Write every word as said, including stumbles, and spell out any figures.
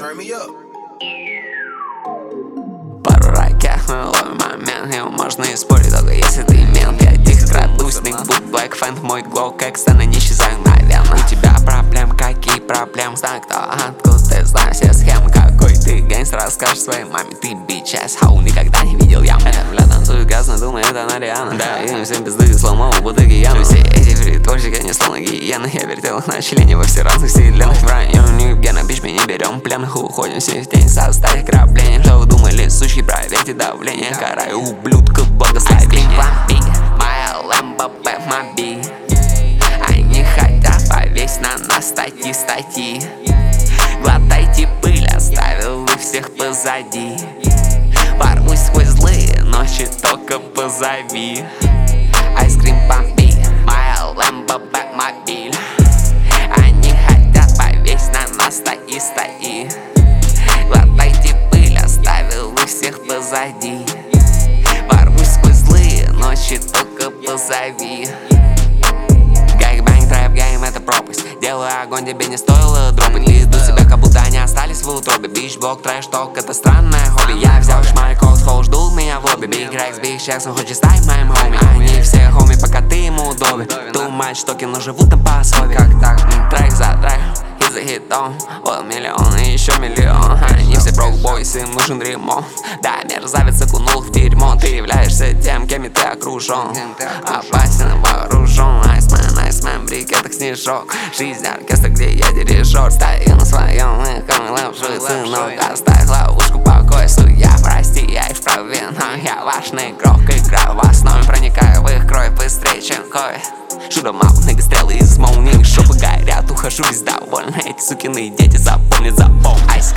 Turn me up. Пару ракет, мы ловим момент. Его можно и спорить, только если ты мент. Я тихо крадусь, ник буд Black Fan. Мой глоу, как стена, не исчезаю мгновенно. У тебя проблем, какие проблемы? Знаю, кто, откуда ты знаешь все схемы. Какой ты гангстер, расскажешь своей маме. Ты бич, ass, хау, никогда не видел яму. Это, бля, танцует грязно, думаю, это она Риана. Да, им всем пизды, сломал в бутыге яну. Все эти фритворщики, они словно гиены. Я вертел их на члене во все разных вселенных. В районе Евгена, бич, мы не берем пленных. Уходим все в тень, составь ограбление. Что вы думали, сучки, проверьте давление. Караю ублюдков, благословения. Моя Lambo Batmobile. Они хотят повесить на нас статьи, статьи. Глотайте пыль, оставил их всех позади. Ворвусь сквозь злые ночи, только позови. Айскрим помпи, моя Lambo Batmobile. Они хотят повесить на нас статьи, статьи. Глотайте пыль, оставил их всех позади. Ворвусь сквозь злые ночи, только позови. Гайбэнг, трэп, гейм, это пропасть. Делаю огонь, тебе не стоило дропать. Веду себя, как будто они остались в утробе. Бич-блок, трэш-ток, это странное хобби. Я взял шмаль, колл, ждул меня в лобби. Биг Рекс, Биг Чекс, он хочет стать моим хоми. Они все хоми, пока ты ему удобен. Too much токи, но живут там по особи. Как так? Трек за трек, хит за хитом. Вот миллион и еще миллион. Они все брок-бойсы, им нужен ремонт. Да, мерзавец окунул в дерьмо. Ты являешься тем, кем и ты окружен. Опасен, вооружен. Айсмен, айсмен, в брикетах снежок. Жизнь оркестра, где я дирижер. Стою на своем, их лапши, сынок. Оставь ловушку, покой, судья, прости, я и вправе. Но я важный игрок, играю в основе. Проникаю в их кровь быстрее, чем кровь. Шурамал, нога стрелы из молнии. Шопы горят, ухожу весь довольный. Эти сукины дети запомнят, запомни. Айс